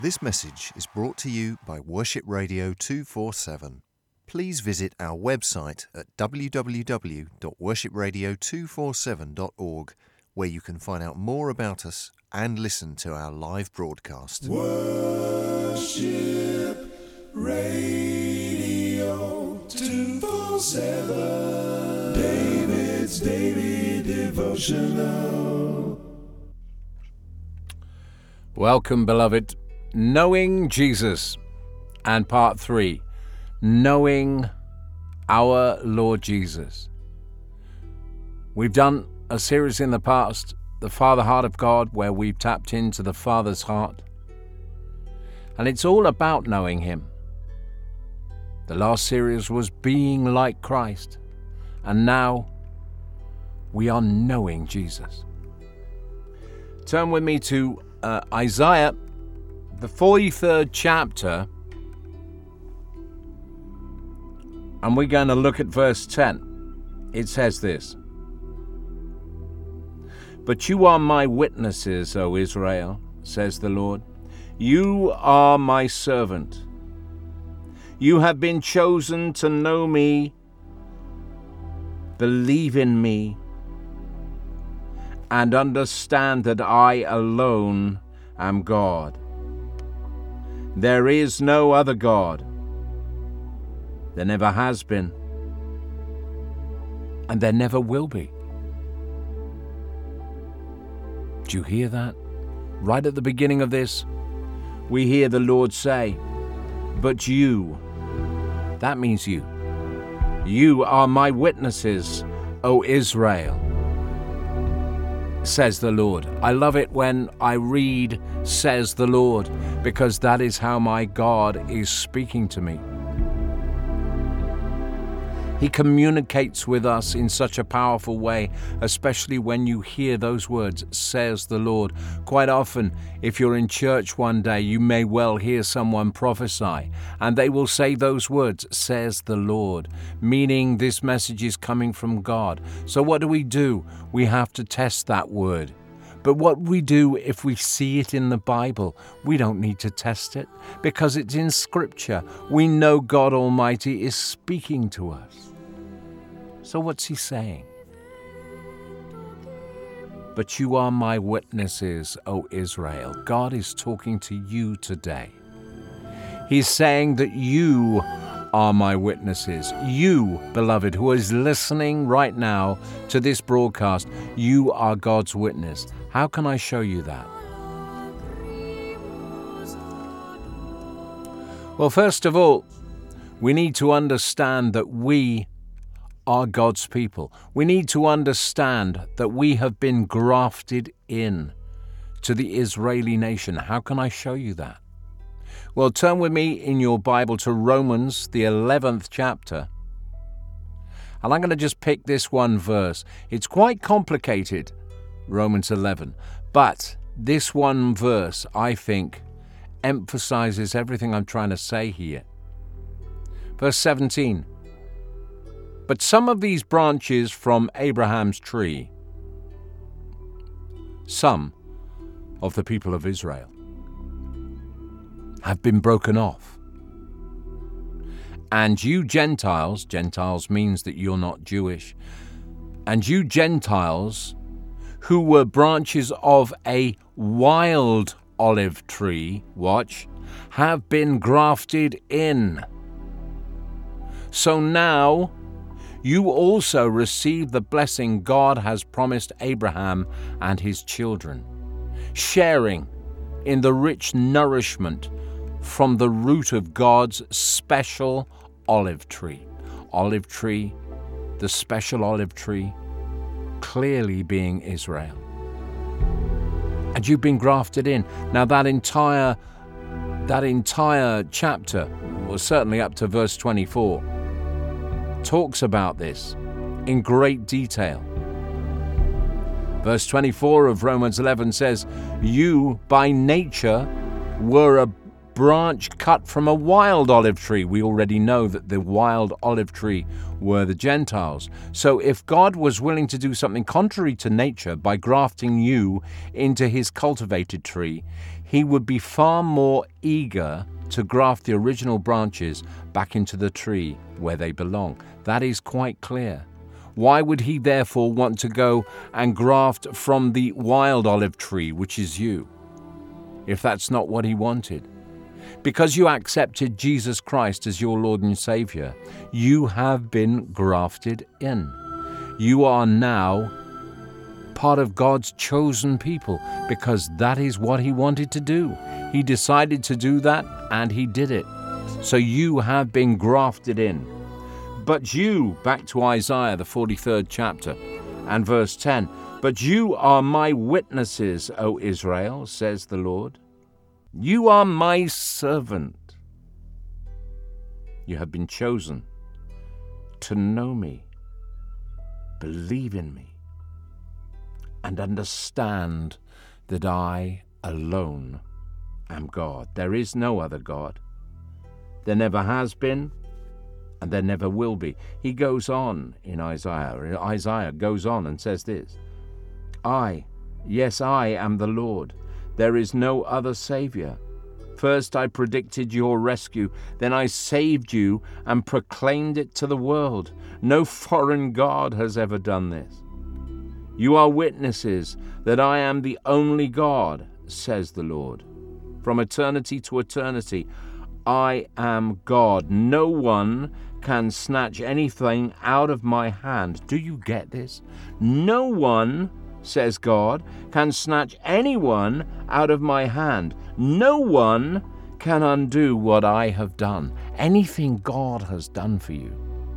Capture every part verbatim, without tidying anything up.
This message is brought to you by Worship Radio two forty-seven. Please visit our website at w w w dot worship radio two forty-seven dot org, where you can find out more about us and listen to our live broadcast. Worship Radio two forty-seven, David's Daily Devotional. Welcome, beloved. Knowing Jesus, and part three, knowing our Lord Jesus. We've done a series in the past, The Father Heart of God, where we've tapped into the Father's heart. And it's all about knowing Him. The last series was being like Christ. And now we are knowing Jesus. Turn with me to uh, Isaiah, the forty-third chapter. And we're going to look at verse ten. It says this: "But you are my witnesses, O Israel, says the Lord. You are my servant. You have been chosen to know me. Believe in me and understand that I alone am God. There is no other God. There never has been, and there never will be." Do you hear that? Right at the beginning of this, we hear the Lord say, "But you," that means you, "you are my witnesses, O Israel, says the Lord." I love it when I read "says the Lord," because that is how my God is speaking to me. He communicates with us in such a powerful way, especially when you hear those words, "says the Lord." Quite often, if you're in church one day, you may well hear someone prophesy, and they will say those words, "says the Lord," meaning this message is coming from God. So what do we do? We have to test that word. But what we do if we see it in the Bible, we don't need to test it, because it's in Scripture. We know God Almighty is speaking to us. So what's He saying? "But you are my witnesses, O Israel." God is talking to you today. He's saying that you are my witnesses. You, beloved, who is listening right now to this broadcast, you are God's witness. How can I show you that? Well, first of all, we need to understand that we are God's people. We need to understand that we have been grafted in to the Israeli nation. How can I show you that? Well, turn with me in your Bible to Romans, the eleventh chapter. And I'm going to just pick this one verse. It's quite complicated, Romans eleven. But this one verse, I think, emphasizes everything I'm trying to say here. Verse seventeen. "But some of these branches from Abraham's tree," some of the people of Israel, "have been broken off. And you Gentiles," Gentiles means that you're not Jewish, "and you Gentiles who were branches of a wild olive tree," watch, "have been grafted in. So now you also receive the blessing God has promised Abraham and his children, sharing in the rich nourishment from the root of God's special olive tree." Olive tree, the special olive tree, clearly being Israel. And you've been grafted in. Now that entire, that entire chapter, or certainly up to verse twenty-four, talks about this in great detail. Verse twenty-four of Romans eleven says, "You by nature were a branch cut from a wild olive tree." We already know that the wild olive tree were the Gentiles. So if God was willing to do something contrary to nature by grafting you into his cultivated tree, he would be far more eager to graft the original branches back into the tree where they belong. That is quite clear. Why would he therefore want to go and graft from the wild olive tree, which is you, if that's not what he wanted? Because you accepted Jesus Christ as your Lord and Savior, you have been grafted in. You are now part of God's chosen people, because that is what he wanted to do. He decided to do that, and he did it. So you have been grafted in. But you, back to Isaiah, the forty-third chapter, and verse ten, but you are my witnesses, O Israel, says the Lord. You are my servant. You have been chosen to know me, believe in me, and understand that I alone am God. There is no other God. There never has been, and there never will be. He goes on in Isaiah. Isaiah goes on and says this, I, yes, I am the Lord. There is no other Savior. First I predicted your rescue, then I saved you and proclaimed it to the world. No foreign God has ever done this. You are witnesses that I am the only God, says the Lord. From eternity to eternity, I am God. No one can snatch anything out of my hand. Do you get this? No one, says God, can snatch anyone out of my hand. No one can undo what I have done. Anything God has done for you,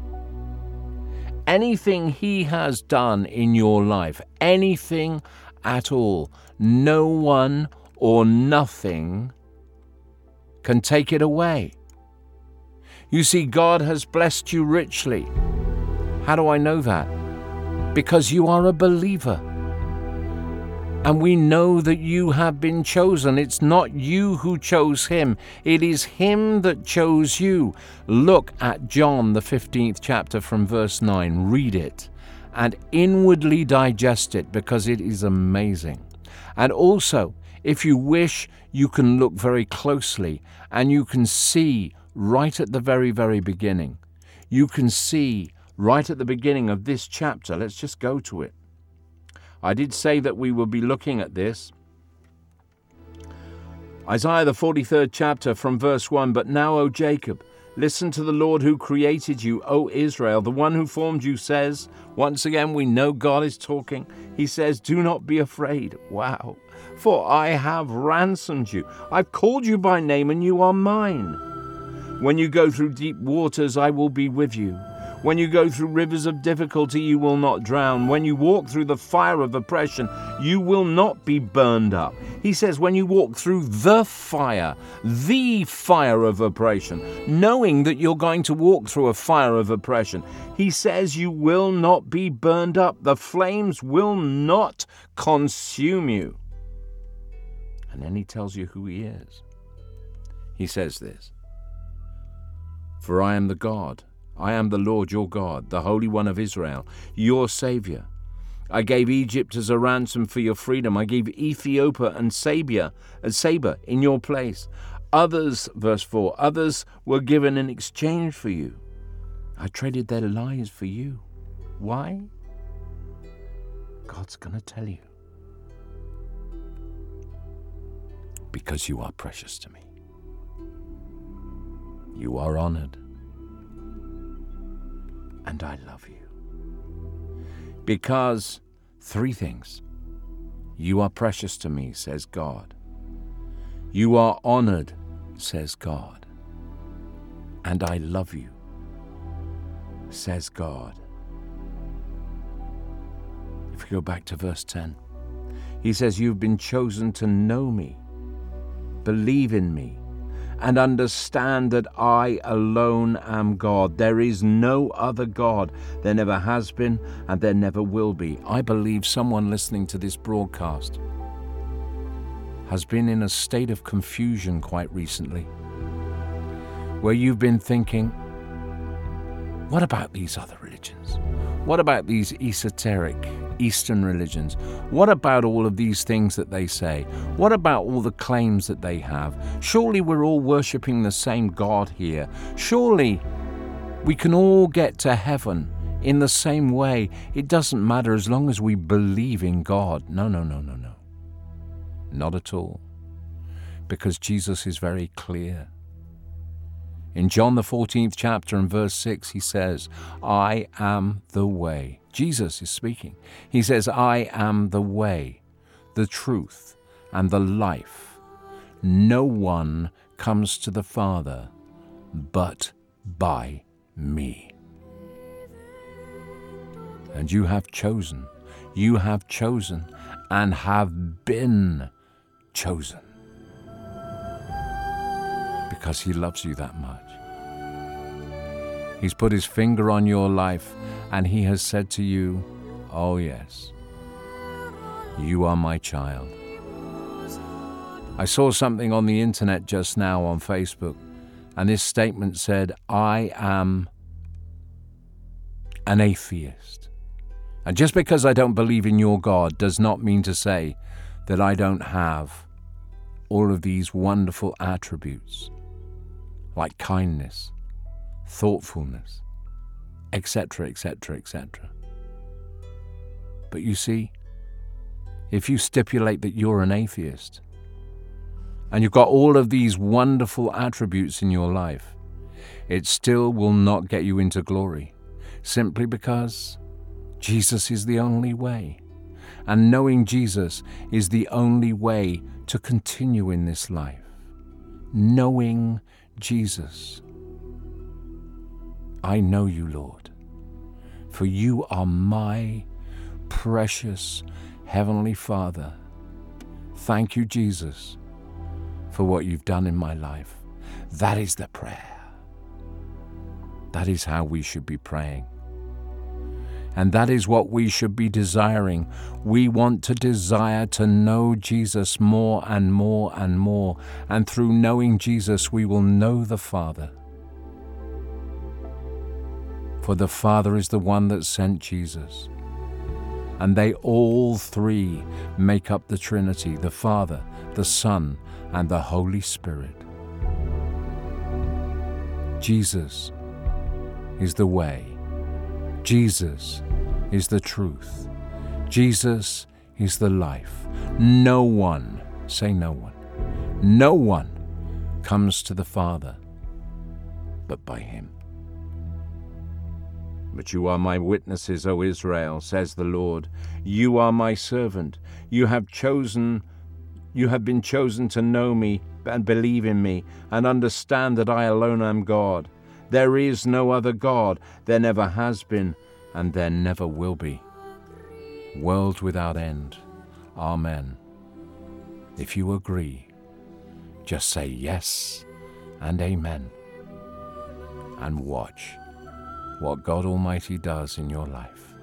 anything he has done in your life, anything at all, no one or nothing can take it away. You see, God has blessed you richly. How do I know that? Because you are a believer. And we know that you have been chosen. It's not you who chose him. It is him that chose you. Look at John, the fifteenth chapter from verse nine. Read it and inwardly digest it, because it is amazing. And also, if you wish, you can look very closely and you can see right at the very, very beginning. You can see right at the beginning of this chapter. Let's just go to it. I did say that we will be looking at this. Isaiah, the forty-third chapter from verse one, but now, O Jacob, listen to the Lord who created you, O Israel, the one who formed you says, once again, we know God is talking. He says, do not be afraid. Wow. For I have ransomed you. I've called you by name and you are mine. When you go through deep waters, I will be with you. When you go through rivers of difficulty, you will not drown. When you walk through the fire of oppression, you will not be burned up. He says, when you walk through the fire, the fire of oppression, knowing that you're going to walk through a fire of oppression, he says you will not be burned up. The flames will not consume you. And then he tells you who he is. He says this, for I am the God. I am the Lord your God, the Holy One of Israel, your Savior. I gave Egypt as a ransom for your freedom. I gave Ethiopia and Sabia, and Saba in your place. Others, verse four, others were given in exchange for you. I traded their lives for you. Why? God's going to tell you. Because you are precious to me. You are honored. And I love you. Because three things. You are precious to me, says God. You are honored, says God. And I love you, says God. If we go back to verse ten, he says, you've been chosen to know me, believe in me, and understand that I alone am God. There is no other God. There never has been, and there never will be. I believe someone listening to this broadcast has been in a state of confusion quite recently, where you've been thinking, what about these other religions? What about these esoteric Eastern religions? What about all of these things that they say? What about all the claims that they have? Surely we're all worshipping the same God here. Surely we can all get to heaven in the same way. It doesn't matter as long as we believe in God. No, no, no, no, no. Not at all. Because Jesus is very clear. In John the fourteenth chapter and verse six, he says, I am the way. Jesus is speaking. He says, I am the way, the truth, and the life. No one comes to the Father but by me. And you have chosen, you have chosen, and have been chosen. Because he loves you that much. He's put his finger on your life and he has said to you, oh yes, you are my child. I saw something on the internet just now on Facebook, and this statement said, I am an atheist. And just because I don't believe in your God does not mean to say that I don't have all of these wonderful attributes, like kindness, thoughtfulness, et cetera, et cetera, et cetera. But you see, if you stipulate that you're an atheist, and you've got all of these wonderful attributes in your life, it still will not get you into glory, simply because Jesus is the only way. And knowing Jesus is the only way to continue in this life. Knowing Jesus. I know you, Lord, for you are my precious Heavenly Father. Thank you, Jesus, for what you've done in my life. That is the prayer. That is how we should be praying. And that is what we should be desiring. We want to desire to know Jesus more and more and more. And through knowing Jesus, we will know the Father. For the Father is the one that sent Jesus. And they all three make up the Trinity, the Father, the Son, and the Holy Spirit. Jesus is the way. Jesus is the truth. Jesus is the life. No one, say no one, no one comes to the Father but by him. But you are my witnesses, O Israel, says the Lord. You are my servant. You have chosen, you have been chosen to know me and believe in me and understand that I alone am God. There is no other God. There never has been, and there never will be. World without end. Amen. If you agree, just say yes and amen. And watch what God Almighty does in your life.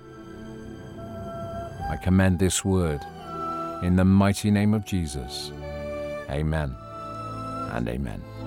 I commend this word in the mighty name of Jesus. Amen and amen.